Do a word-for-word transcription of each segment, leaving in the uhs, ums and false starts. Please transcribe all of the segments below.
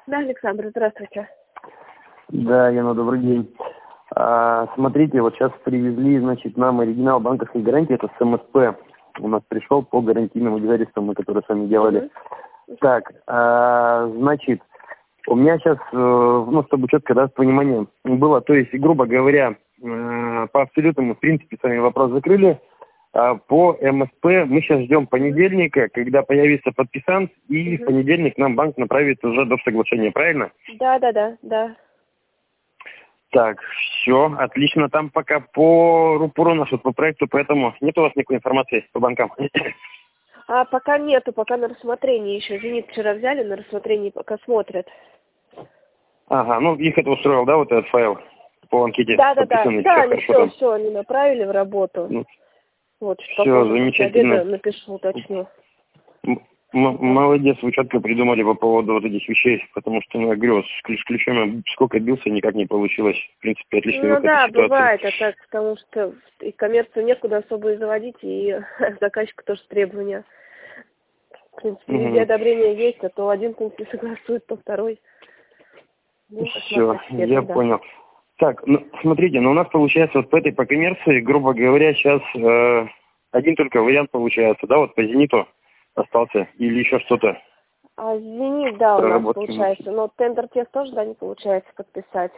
Да, Александр, здравствуйте. Да, Яна, добрый день. А, смотрите, вот сейчас привезли, значит, нам оригинал банковской гарантии, это с эм эс пэ. У нас пришел по гарантийным обязательствам, мы которые с вами делали. Mm-hmm. Так, а, значит, у меня сейчас, ну, чтобы четко, да, с пониманием было, то есть, грубо говоря, по абсолютному, в принципе, с вами вопрос закрыли. По эм эс пэ мы сейчас ждем понедельника, когда появится подписант, и mm-hmm. в понедельник нам банк направит уже до соглашения, правильно? Да, да, да, да. Так, все, отлично. Там пока по рупору нашу, по проекту, поэтому нет у вас никакой информации по банкам? А пока нету, пока на рассмотрении еще. Зенит вчера взяли, на рассмотрении пока смотрят. Ага, ну их это устроил, да, вот этот файл по анкете? Да, да, да. Все, да, они все, все, они направили в работу. Ну, вот, все, обеда замечательно. напишу, уточню. М- молодец, вы четко придумали по поводу вот этих вещей, потому что, ну, я говорю, с ключ- ключом сколько бился, никак не получилось. В принципе, отличный Ну выход из да, ситуации. бывает, а так, потому что и коммерцию некуда особо и заводить, и заказчику тоже требования. В принципе, Угу. везде одобрение есть, а то один пункт не согласует, то второй. Ну, все, я да. понял. Так, ну, смотрите, ну у нас получается вот по этой, по коммерции, грубо говоря, сейчас э, один только вариант получается, да, вот по «Зениту» остался, или еще что-то? А «Зенит», да, у нас получается, но тендер-тест тоже, да, не получается подписать.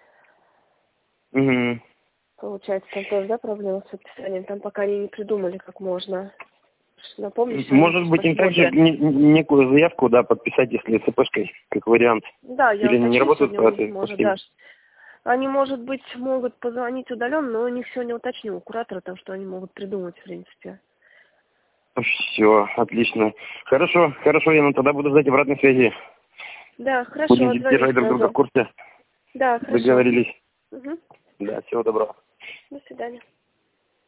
Угу. Получается, там тоже, да, проблема с подписанием, там пока они не придумали, как можно. Напомню, может быть, им также не, некую заявку, да, подписать, если ЦПшкой, как вариант. Да, я или не работают по этой может, да. Они, может быть, могут позвонить удаленно, но у них сегодня уточню у куратора, там, что они могут придумать, в принципе. Все, отлично. Хорошо, хорошо, я тогда буду ждать обратной связи. Да, хорошо. Будем держать друг друга в курсе. Да, хорошо. Договорились. Угу. Да, всего доброго. До свидания.